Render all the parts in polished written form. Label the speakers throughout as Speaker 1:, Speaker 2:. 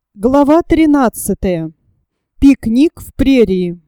Speaker 1: Глава 13. Пикник в прерии.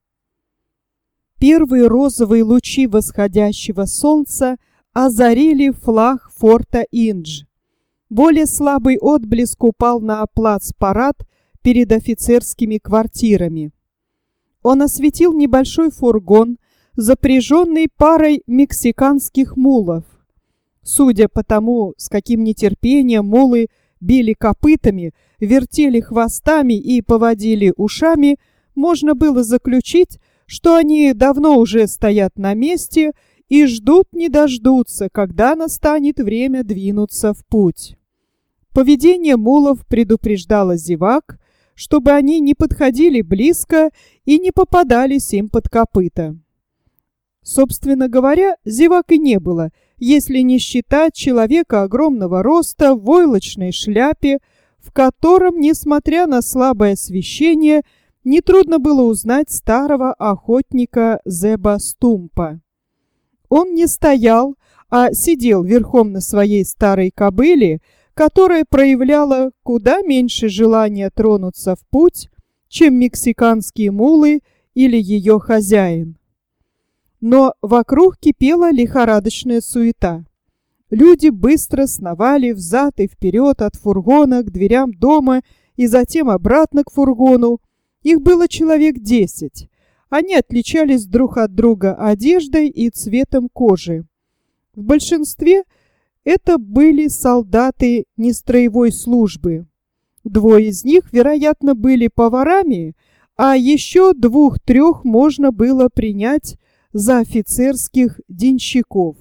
Speaker 1: Первые розовые лучи восходящего солнца озарили флаг форта Индж. Более слабый отблеск упал на плацпарад перед офицерскими квартирами. Он осветил небольшой фургон, запряженный парой мексиканских мулов. Судя по тому, с каким нетерпением мулы били копытами, вертели хвостами и поводили ушами, можно было заключить, что они давно уже стоят на месте и ждут не дождутся, когда настанет время двинуться в путь. Поведение мулов предупреждало зевак, чтобы они не подходили близко и не попадались им под копыта. Собственно говоря, зевак и не было, если не считать человека огромного роста в войлочной шляпе, в котором, несмотря на слабое освещение, нетрудно было узнать старого охотника Зеба Стумпа. Он не стоял, а сидел верхом на своей старой кобыле, которая проявляла куда меньше желания тронуться в путь, чем мексиканские мулы или ее хозяин. Но вокруг кипела лихорадочная суета. Люди быстро сновали взад и вперед от фургона к дверям дома и затем обратно к фургону. Их было человек 10. Они отличались друг от друга одеждой и цветом кожи. В большинстве это были солдаты нестроевой службы. Двое из них, вероятно, были поварами, а еще 2-3 можно было принять за офицерских денщиков.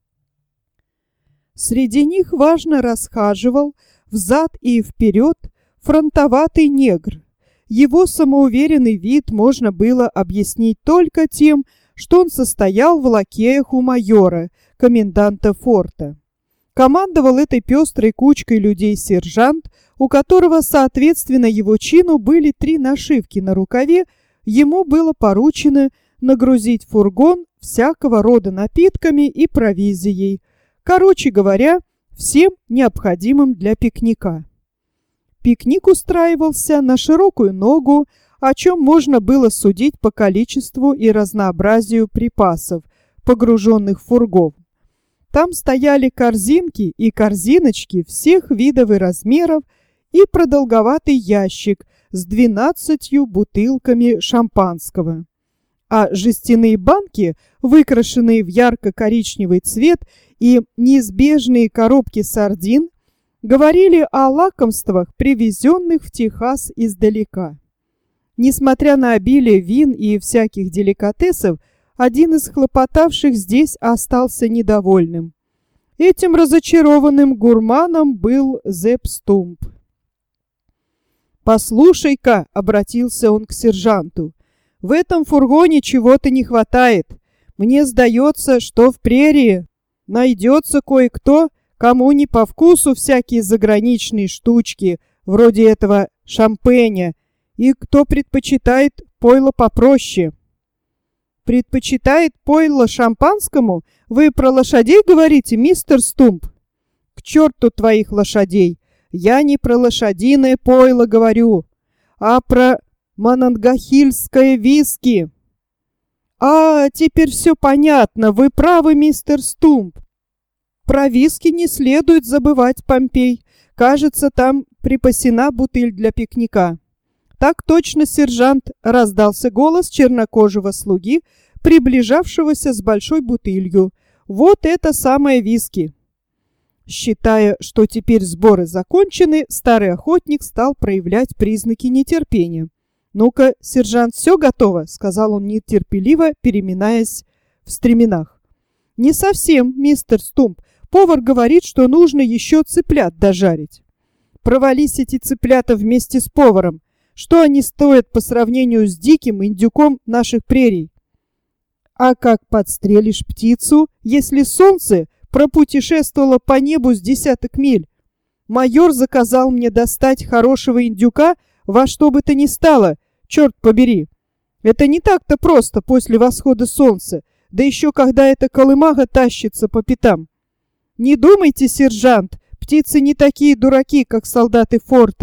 Speaker 1: Среди них важно расхаживал взад и вперед фронтоватый негр. Его самоуверенный вид можно было объяснить только тем, что он состоял в лакеях у майора, коменданта форта. Командовал этой пестрой кучкой людей сержант, у которого, соответственно его чину, были 3 нашивки на рукаве. Ему было поручено нагрузить фургон всякого рода напитками и провизией. Короче говоря, всем необходимым для пикника. Пикник устраивался на широкую ногу, о чем можно было судить по количеству и разнообразию припасов, погруженных в фургон. Там стояли корзинки и корзиночки всех видов и размеров и продолговатый ящик с 12 бутылками шампанского. А жестяные банки, выкрашенные в ярко-коричневый цвет, и неизбежные коробки сардин говорили о лакомствах, привезенных в Техас издалека. Несмотря на обилие вин и всяких деликатесов, один из хлопотавших здесь остался недовольным. Этим разочарованным гурманом был Зеб Стумп. «Послушай-ка», — обратился он к сержанту, — «в этом фургоне чего-то не хватает. Мне сдается, что в прерии найдется кое-кто, кому не по вкусу всякие заграничные штучки, вроде этого шампеня, и кто предпочитает пойло попроще». «Предпочитает пойло шампанскому? Вы про лошадей говорите, мистер Стумп?» «К черту твоих лошадей! Я не про лошадиное пойло говорю, а про монангахильское виски». «А, теперь все понятно, вы правы, мистер Стумп. Про виски не следует забывать, Помпей. Кажется, там припасена бутыль для пикника». «Так точно, сержант», — раздался голос чернокожего слуги, приближавшегося с большой бутылью. «Вот это самое виски». Считая, что теперь сборы закончены, старый охотник стал проявлять признаки нетерпения. «Ну-ка, сержант, все готово?» — сказал он нетерпеливо, переминаясь в стременах. «Не совсем, мистер Стумп. Повар говорит, что нужно еще цыплят дожарить». «Провались эти цыплята вместе с поваром. Что они стоят по сравнению с диким индюком наших прерий? А как подстрелишь птицу, если солнце пропутешествовало по небу с 10 миль? Майор заказал мне достать хорошего индюка во что бы то ни стало, черт побери. Это не так-то просто после восхода солнца, да еще когда эта колымага тащится по пятам. Не думайте, сержант, птицы не такие дураки, как солдаты форта,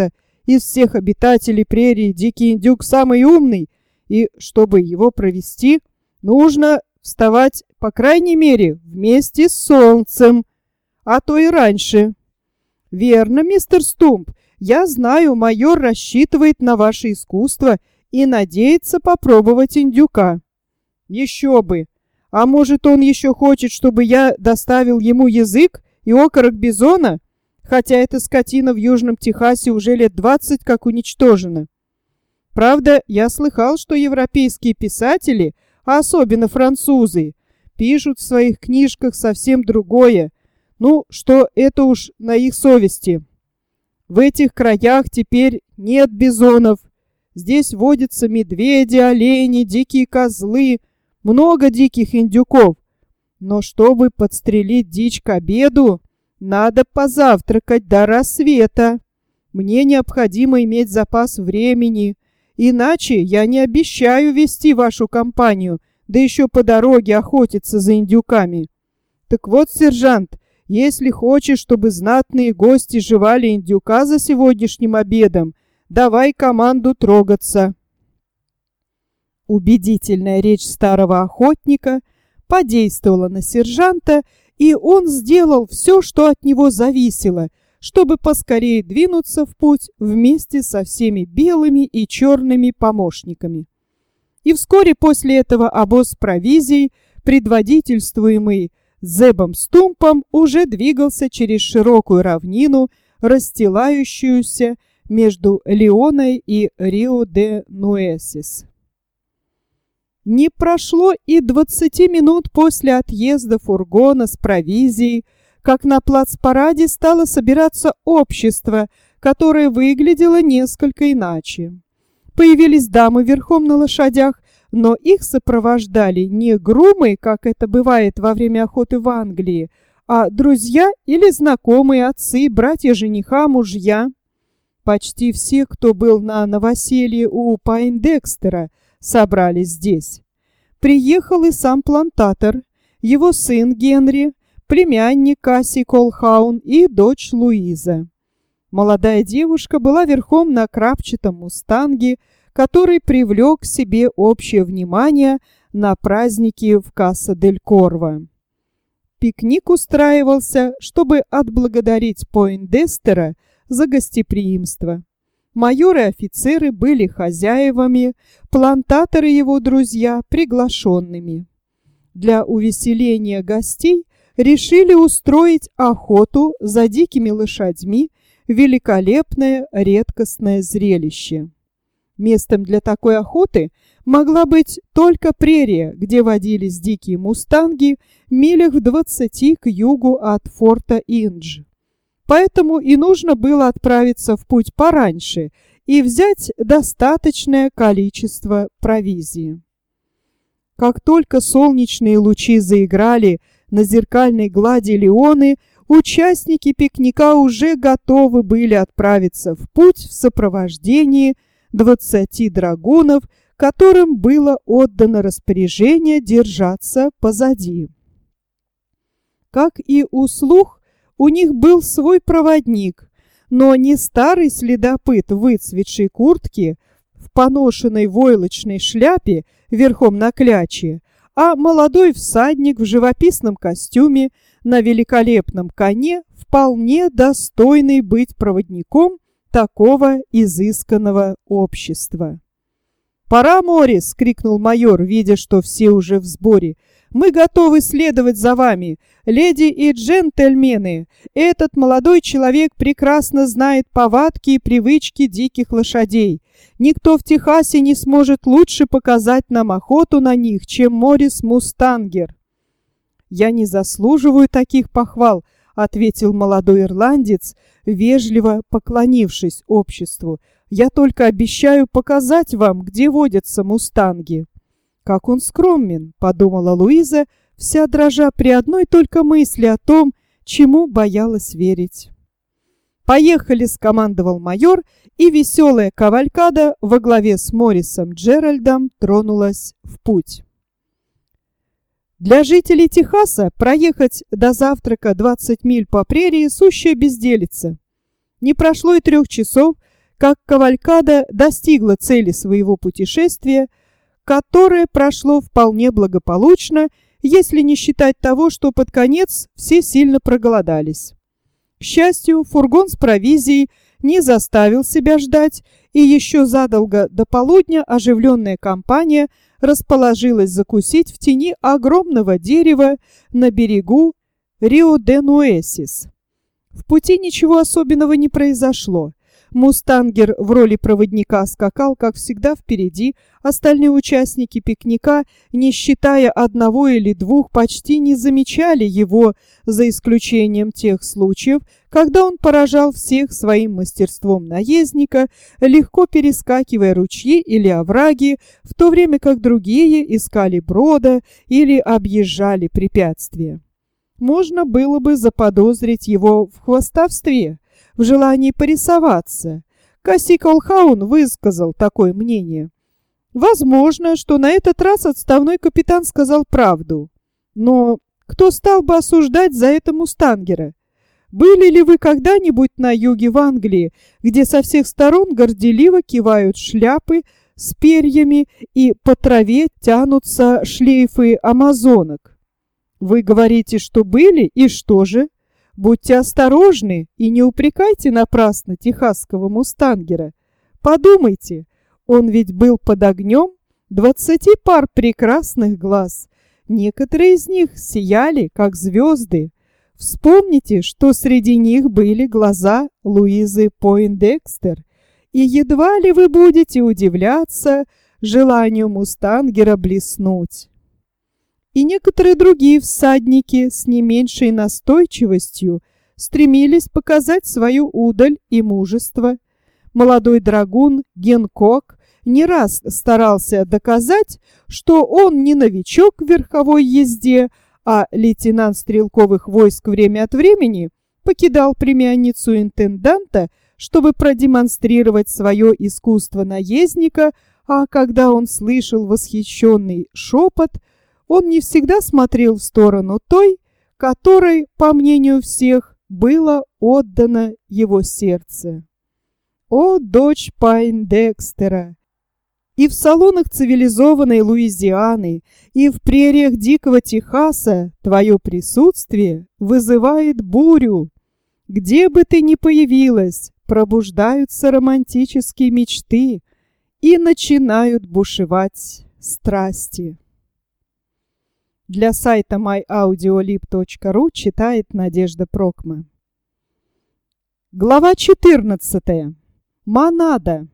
Speaker 1: из всех обитателей прерии дикий индюк самый умный, и чтобы его провести, нужно вставать, по крайней мере, вместе с солнцем, а то и раньше. Верно, мистер Стумп, я знаю, майор рассчитывает на ваше искусство и надеется попробовать индюка. Еще бы! А может, он еще хочет, чтобы я доставил ему язык и окорок бизона, хотя эта скотина в Южном Техасе уже лет 20 как уничтожена. Правда, я слыхал, что европейские писатели, а особенно французы, пишут в своих книжках совсем другое, ну, что это уж на их совести. В этих краях теперь нет бизонов. Здесь водятся медведи, олени, дикие козлы, много диких индюков. Но чтобы подстрелить дичь к обеду, надо позавтракать до рассвета. Мне необходимо иметь запас времени, иначе я не обещаю вести вашу компанию, да еще по дороге охотиться за индюками. Так вот, сержант, если хочешь, чтобы знатные гости жевали индюка за сегодняшним обедом, давай команду трогаться. Убедительная речь старого охотника подействовала на сержанта, и он сделал все, что от него зависело, чтобы поскорее двинуться в путь вместе со всеми белыми и черными помощниками. И вскоре после этого обоз с провизией, предводительствуемый Зебом Стумпом, уже двигался через широкую равнину, расстилающуюся между Леоной и Рио-де-Нуэсис. Не прошло и 20 минут после отъезда фургона с провизией, как на плацпараде стало собираться общество, которое выглядело несколько иначе. Появились дамы верхом на лошадях, но их сопровождали не грумы, как это бывает во время охоты в Англии, а друзья или знакомые, отцы, братья жениха, мужья. Почти все, кто был на новоселье у Пойндекстера, собрались здесь. Приехал и сам плантатор, его сын Генри, племянник Касси Колхаун и дочь Луиза. Молодая девушка была верхом на крапчатом мустанге, который привлек к себе общее внимание на празднике в Касса-дель-Корво. Пикник устраивался, чтобы отблагодарить Пойндестера за гостеприимство. Майор и офицеры были хозяевами, плантаторы и его друзья приглашенными. Для увеселения гостей решили устроить охоту за дикими лошадьми, великолепное редкостное зрелище. Местом для такой охоты могла быть только прерия, где водились дикие мустанги, милях в 20 к югу от форта Индж. Поэтому и нужно было отправиться в путь пораньше и взять достаточное количество провизии. Как только солнечные лучи заиграли на зеркальной глади Леоны, участники пикника уже готовы были отправиться в путь в сопровождении 20 драгунов, которым было отдано распоряжение держаться позади. Как и у слуг, у них был свой проводник, но не старый следопыт в выцветшей куртке, в поношенной войлочной шляпе верхом на кляче, а молодой всадник в живописном костюме на великолепном коне, вполне достойный быть проводником такого изысканного общества. «Пора, Моррис!» — крикнул майор, видя, что все уже в сборе. «Мы готовы следовать за вами. Леди и джентльмены, этот молодой человек прекрасно знает повадки и привычки диких лошадей. Никто в Техасе не сможет лучше показать нам охоту на них, чем Моррис Мустангер». «Я не заслуживаю таких похвал», — ответил молодой ирландец, вежливо поклонившись обществу. «Я только обещаю показать вам, где водятся мустанги». «Как он скромен», — подумала Луиза, вся дрожа при одной только мысли о том, чему боялась верить. «Поехали!» — скомандовал майор, и веселая кавалькада во главе с Моррисом Джеральдом тронулась в путь. Для жителей Техаса проехать до завтрака 20 миль по прерии — сущая безделица. Не прошло и 3 часов, как кавалькада достигла цели своего путешествия, которое прошло вполне благополучно, если не считать того, что под конец все сильно проголодались. К счастью, фургон с провизией не заставил себя ждать, и еще задолго до полудня оживленная компания расположилась закусить в тени огромного дерева на берегу Рио-де-Нуэсис. В пути ничего особенного не произошло. Мустангер в роли проводника скакал, как всегда, впереди. Остальные участники пикника, не считая одного или двух, почти не замечали его, за исключением тех случаев, когда он поражал всех своим мастерством наездника, легко перескакивая ручьи или овраги, в то время как другие искали брода или объезжали препятствия. Можно было бы заподозрить его в хвастовстве, в желании порисоваться. Касси Колхаун высказал такое мнение. Возможно, что на этот раз отставной капитан сказал правду. Но кто стал бы осуждать за это мустангера? Были ли вы когда-нибудь на юге в Англии, где со всех сторон горделиво кивают шляпы с перьями и по траве тянутся шлейфы амазонок? Вы говорите, что были, и что же? Будьте осторожны и не упрекайте напрасно техасского мустангера. Подумайте, он ведь был под огнем 20 пар прекрасных глаз. Некоторые из них сияли, как звезды. Вспомните, что среди них были глаза Луизы Пойндекстер, и едва ли вы будете удивляться желанию мустангера блеснуть. И некоторые другие всадники с не меньшей настойчивостью стремились показать свою удаль и мужество. Молодой драгун Генкок не раз старался доказать, что он не новичок в верховой езде, а лейтенант стрелковых войск время от времени покидал племянницу интенданта, чтобы продемонстрировать свое искусство наездника, а когда он слышал восхищенный шепот, он не всегда смотрел в сторону той, которой, по мнению всех, было отдано его сердце. О, дочь Пойндекстера! И в салонах цивилизованной Луизианы, и в прериях дикого Техаса твое присутствие вызывает бурю. Где бы ты ни появилась, пробуждаются романтические мечты и начинают бушевать страсти. Для сайта myaudiolib.ru читает Надежда Прокма. Глава 14. Монада.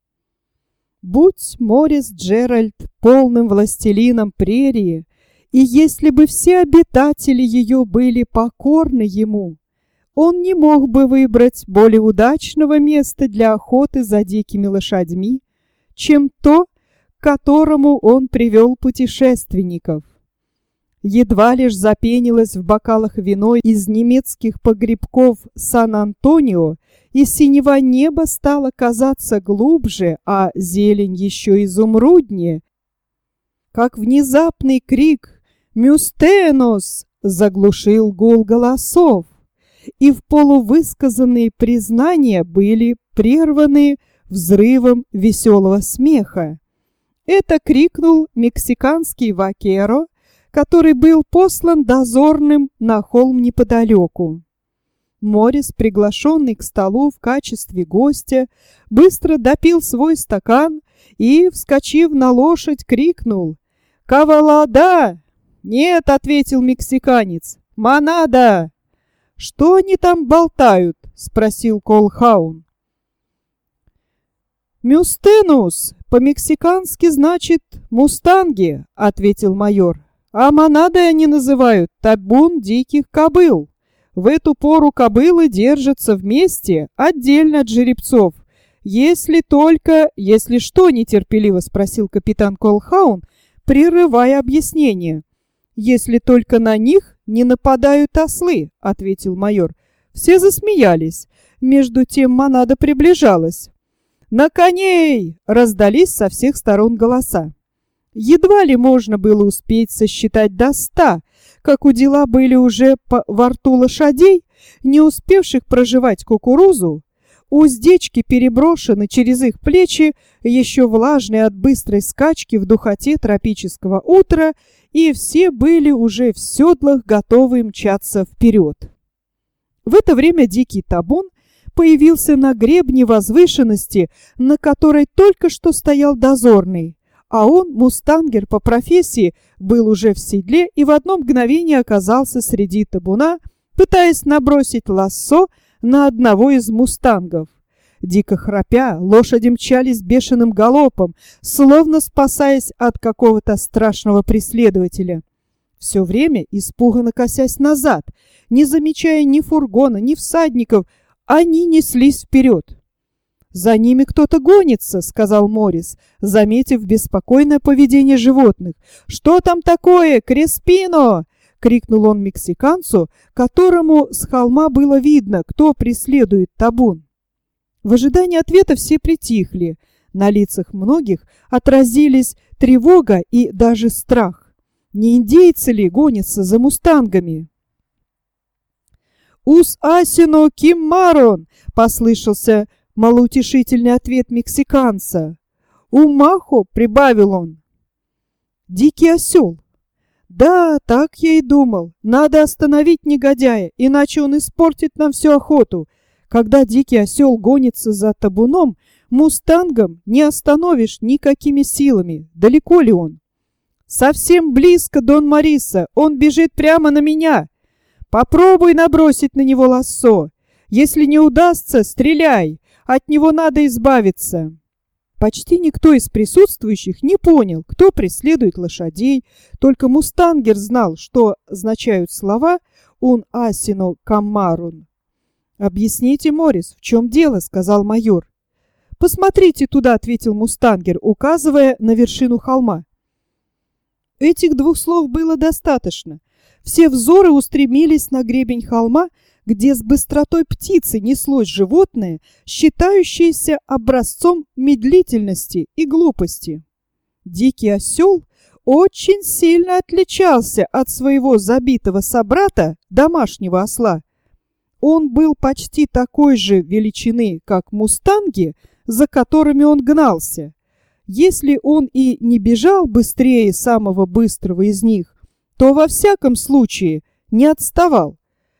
Speaker 1: Будь Морис Джеральд полным властелином прерии, и если бы все обитатели ее были покорны ему, он не мог бы выбрать более удачного места для охоты за дикими лошадьми, чем то, к которому он привел путешественников. Едва лишь запенилось в бокалах вино из немецких погребков Сан-Антонио, и синева неба стало казаться глубже, а зелень еще изумруднее, как внезапный крик «Мюстенос!» заглушил гул голосов, и в полувысказанные признания были прерваны взрывом веселого смеха. Это крикнул мексиканский вакеро, который был послан дозорным на холм неподалеку. Морис, приглашенный к столу в качестве гостя, быстро допил свой стакан и, вскочив на лошадь, крикнул «Кавалада!» «Нет», — ответил мексиканец, «Монада!» «Что они там болтают?» — спросил Колхаун. «Мюстенус по-мексикански значит «мустанги», — ответил майор. «А монадой они называют табун диких кобыл. В эту пору кобылы держатся вместе, отдельно от жеребцов. Если что, нетерпеливо спросил капитан Колхаун, прерывая объяснение. Если только на них не нападают ослы, ответил майор. Все засмеялись. Между тем монада приближалась. «На коней!» — раздались со всех сторон голоса. Едва ли можно было успеть сосчитать до 100, как удила были уже во рту лошадей, не успевших прожевать кукурузу. уздечки переброшены через их плечи, еще влажные от быстрой скачки в духоте тропического утра, и все были уже в седлах, готовы мчаться вперед. В это время дикий табун появился на гребне возвышенности, на которой только что стоял дозорный, а он, мустангер по профессии, был уже в седле и в одно мгновение оказался среди табуна, пытаясь набросить лассо на одного из мустангов. Дико храпя, лошади мчались бешеным галопом, словно спасаясь от какого-то страшного преследователя. Все время испуганно косясь назад, не замечая ни фургона, ни всадников, они неслись вперед. «За ними кто-то гонится», — сказал Моррис, заметив беспокойное поведение животных. «Что там такое, Креспино?» — крикнул он мексиканцу, которому с холма было видно, кто преследует табун. В ожидании ответа все притихли. На лицах многих отразились тревога и даже страх. Не индейцы ли гонятся за мустангами? «Ус асино киммарон!» — послышался малоутешительный ответ мексиканца. «Умахо!» — прибавил он. «Дикий осел!» «Да, так я и думал. Надо остановить негодяя, иначе он испортит нам всю охоту. Когда дикий осел гонится за табуном, мустангом не остановишь никакими силами. Далеко ли он?» «Совсем близко, Дон Мориса. Он бежит прямо на меня. Попробуй набросить на него лассо. Если не удастся, стреляй. От него надо избавиться». Почти никто из присутствующих не понял, кто преследует лошадей, только мустангер знал, что означают слова «un asino camarón». «Объясните, Моррис, в чем дело?» — сказал майор. «Посмотрите туда», — ответил мустангер, указывая на вершину холма. Этих двух слов было достаточно. Все взоры устремились на гребень холма, где с быстротой птицы неслось животное, считающееся образцом медлительности и глупости. Дикий осел очень сильно отличался от своего забитого собрата, домашнего осла. Он был почти такой же величины, как мустанги, за которыми он гнался. Если он и не бежал быстрее самого быстрого из них, то во всяком случае не отставал.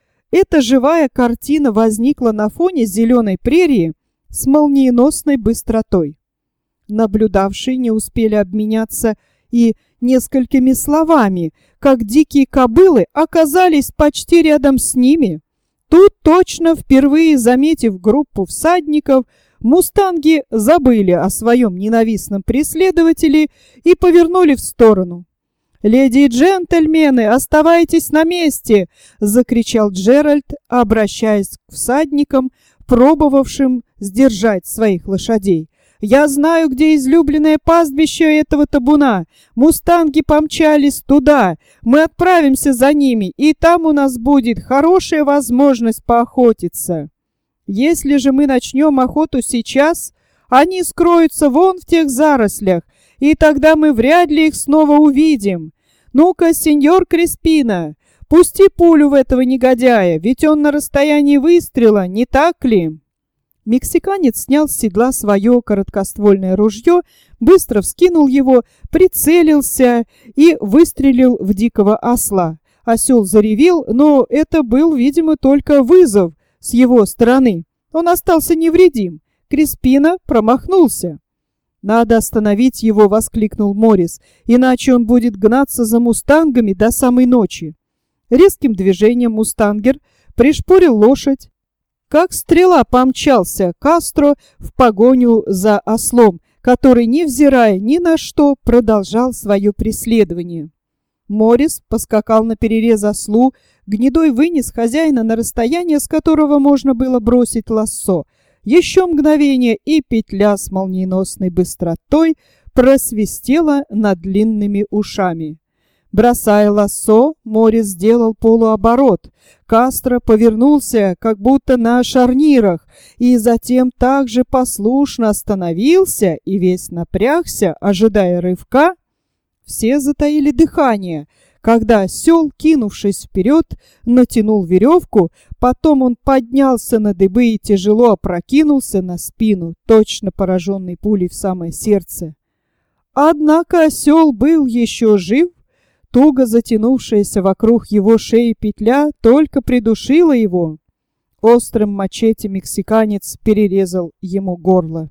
Speaker 1: Эта живая картина возникла на фоне зеленой прерии с молниеносной быстротой. Наблюдавшие не успели обменяться и несколькими словами, как дикие кобылы оказались почти рядом с ними. Тут точно, впервые заметив группу всадников, мустанги забыли о своем ненавистном преследователе и повернули в сторону. «Леди и джентльмены, оставайтесь на месте!» — закричал Джеральд, обращаясь к всадникам, пробовавшим сдержать своих лошадей. «Я знаю, где излюбленное пастбище этого табуна. Мустанги помчались туда. Мы отправимся за ними, и там у нас будет хорошая возможность поохотиться. Если же мы начнем охоту сейчас, они скроются вон в тех зарослях, и тогда мы вряд ли их снова увидим. Ну-ка, сеньор Креспино, пусти пулю в этого негодяя, ведь он на расстоянии выстрела, не так ли?» Мексиканец снял с седла свое короткоствольное ружье, быстро вскинул его, прицелился и выстрелил в дикого осла. Осел заревел, но это был, видимо, только вызов с его стороны. Он остался невредим. Креспино промахнулся. «Надо остановить его!» — воскликнул Моррис, «иначе он будет гнаться за мустангами до самой ночи». Резким движением мустангер пришпорил лошадь. Как стрела помчался Кастро в погоню за ослом, который, невзирая ни на что, продолжал свое преследование. Моррис поскакал наперерез ослу, гнедой вынес хозяина на расстояние, с которого можно было бросить лассо. Еще мгновение, и петля с молниеносной быстротой просвистела над длинными ушами. Бросая лассо, Моррис сделал полуоборот. Кастро повернулся, как будто на шарнирах, и затем также послушно остановился и весь напрягся, ожидая рывка. Все затаили дыхание. когда осел, кинувшись вперед, натянул веревку, потом он поднялся на дыбы и тяжело опрокинулся на спину, точно пораженный пулей в самое сердце. Однако осел был еще жив, туго затянувшаяся вокруг его шеи петля только придушила его. Острым мачете мексиканец перерезал ему горло.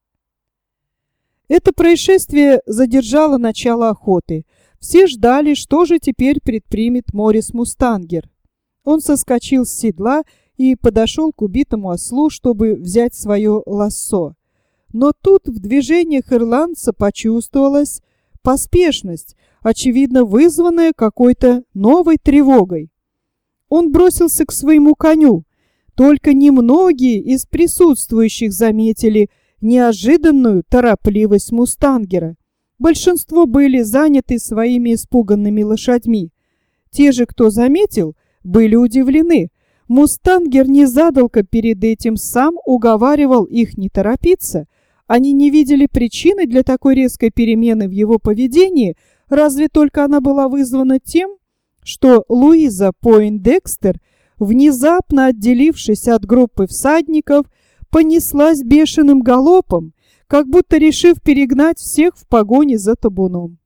Speaker 1: Это происшествие задержало начало охоты. Все ждали, что же теперь предпримет Морис Мустангер. Он соскочил с седла и подошел к убитому ослу, чтобы взять свое лассо. Но тут в движениях ирландца почувствовалась поспешность, очевидно вызванная какой-то новой тревогой. Он бросился к своему коню. Только немногие из присутствующих заметили неожиданную торопливость мустангера. Большинство были заняты своими испуганными лошадьми. Те же, кто заметил, были удивлены. Мустангер незадолго перед этим сам уговаривал их не торопиться. Они не видели причины для такой резкой перемены в его поведении, разве только она была вызвана тем, что Луиза Пойндекстер, внезапно отделившись от группы всадников, понеслась бешеным галопом, как будто решив перегнать всех в погоне за табуном.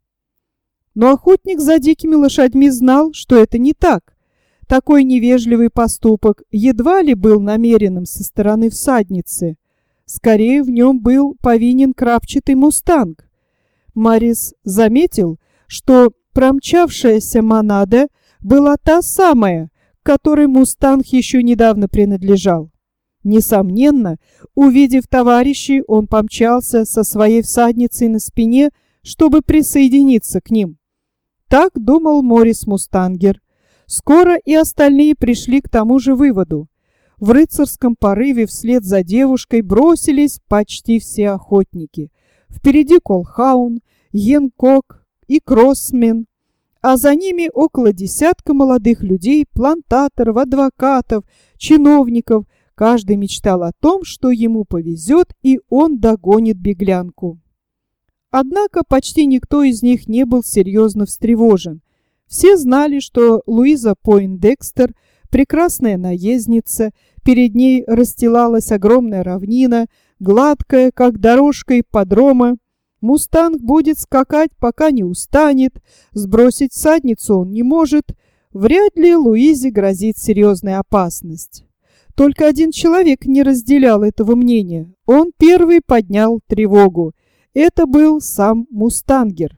Speaker 1: Но охотник за дикими лошадьми знал, что это не так. Такой невежливый поступок едва ли был намеренным со стороны всадницы. Скорее, в нем был повинен крапчатый мустанг. Морис заметил, что промчавшаяся монада была та самая, которой мустанг еще недавно принадлежал. Несомненно, увидев товарищей, он помчался со своей всадницей на спине, чтобы присоединиться к ним. Так думал Морис Мустангер. Скоро и остальные пришли к тому же выводу. В рыцарском порыве вслед за девушкой бросились почти все охотники. Впереди Колхаун, Йенкок и Кроссмен, а за ними около десятка молодых людей, плантаторов, адвокатов, чиновников. Каждый мечтал о том, что ему повезет, и он догонит беглянку. Однако почти никто из них не был серьезно встревожен. Все знали, что Луиза Пойндекстер – прекрасная наездница, перед ней расстилалась огромная равнина, гладкая, как дорожка ипподрома. Мустанг будет скакать, пока не устанет, сбросить всадницу он не может. Вряд ли Луизе грозит серьезная опасность. Только один человек не разделял этого мнения. Он первый поднял тревогу. Это был сам мустангер.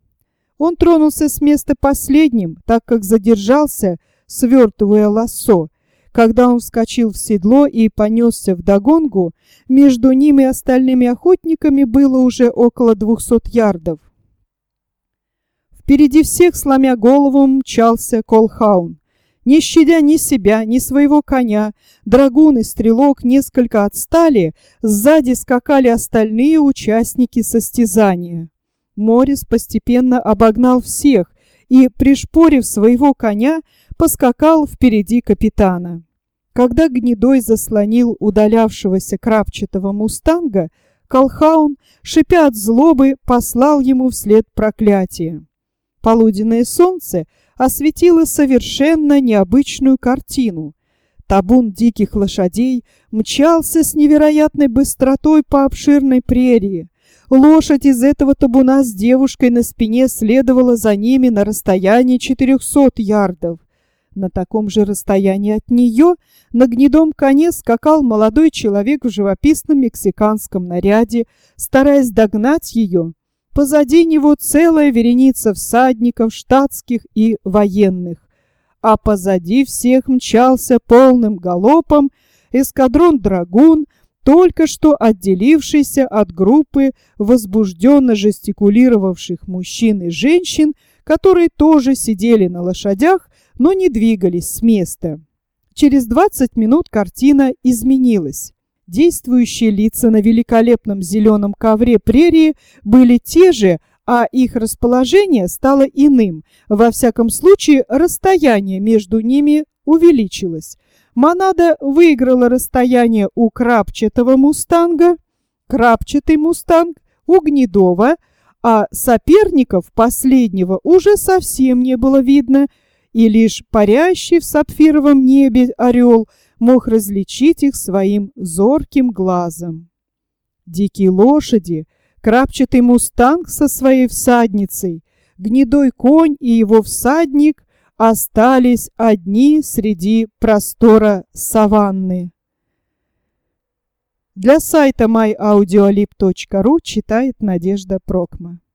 Speaker 1: Он тронулся с места последним, так как задержался, свертывая лассо. Когда он вскочил в седло и понесся вдогонку, между ним и остальными охотниками было уже около 200 ярдов. Впереди всех, сломя голову, мчался Колхаун. Не щадя ни себя, ни своего коня, драгун и стрелок несколько отстали, сзади скакали остальные участники состязания. Морис постепенно обогнал всех и, пришпорив своего коня, поскакал впереди капитана. Когда Гнедой заслонил удалявшегося крапчатого мустанга, Колхаун, шипя от злобы, послал ему вслед проклятие. Полуденное солнце осветило совершенно необычную картину. Табун диких лошадей мчался с невероятной быстротой по обширной прерии. Лошадь из этого табуна с девушкой на спине следовала за ними на расстоянии 400 ярдов. На таком же расстоянии от нее на гнедом коне скакал молодой человек в живописном мексиканском наряде, стараясь догнать ее. Позади него целая вереница всадников, штатских и военных. А позади всех мчался полным галопом эскадрон драгун, только что отделившийся от группы возбужденно жестикулировавших мужчин и женщин, которые тоже сидели на лошадях, но не двигались с места. Через 20 минут картина изменилась. Действующие лица на великолепном зеленом ковре прерии были те же, а их расположение стало иным. Во всяком случае, расстояние между ними увеличилось. Монада выиграла расстояние у крапчатого мустанга, крапчатый мустанг у гнедого, а соперников последнего уже совсем не было видно, и лишь парящий в сапфировом небе орел мог различить их своим зорким глазом. Дикие лошади, крапчатый мустанг со своей всадницей, гнедой конь и его всадник остались одни среди простора саванны. Для сайта myaudioalib.ru читает Надежда Прокма.